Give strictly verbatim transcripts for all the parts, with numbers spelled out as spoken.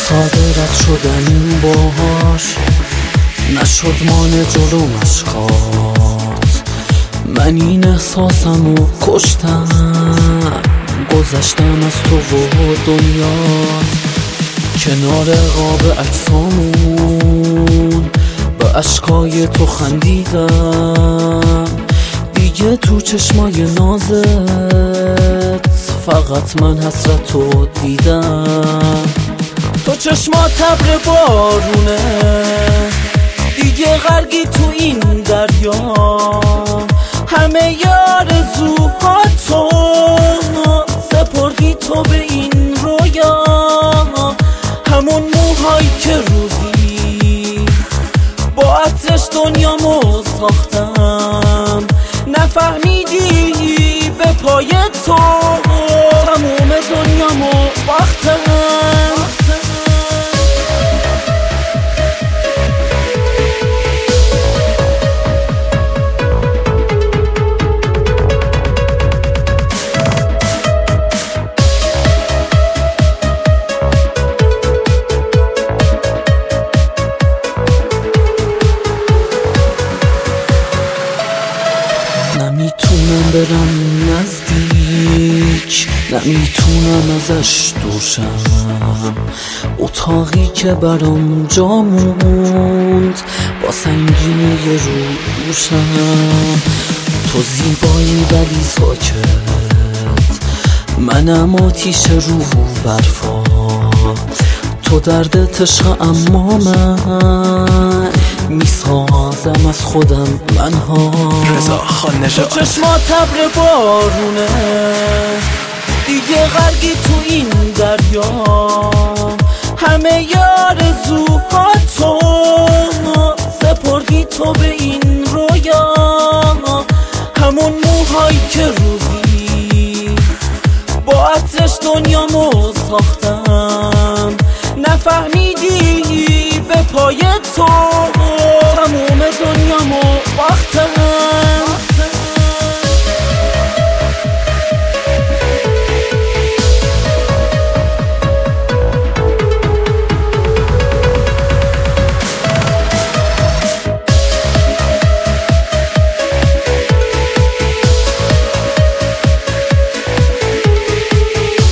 ساده رد شدنیم باهاش نشد مانع جلو مشقات. من این احساسمو کشتم گذشتم از تو و دنیات. کنار قاب عکسامون به اشکای تو خندیدم. دیگه تو چشمای نازت فقط من حسرتو دیدم. تو چشمات ابر بارونه دیگه غرقی تو این دریا. همه آرزوهاتو سپردی تو به این رویا. همون موهایی که روزی با عطرش دنیامو ساختم. نفهمیدی به پای تو تموم دنیامو باختم. نمیتونم برم نزدیک نمیتونم ازش دوشم. اتاقی که برام جا موند با سنگینی رو دوشم. تو زیبایی ولی ساکت منم آتیش رو برفا. تو درد عشق اما من میسازم از خودم منها. رضا خان نژاد. تو چشمات ابر بارونه دیگه غرقی تو این دریا. همه آرزوهاتو سپردی تو به این رویا. همون موهایی که روزی با عطرش دنیامو ساختم. نفهمیدی به پای تو تموم دنیامو باختم.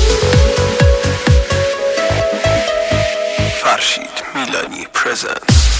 فرشید میلانی پرزنس.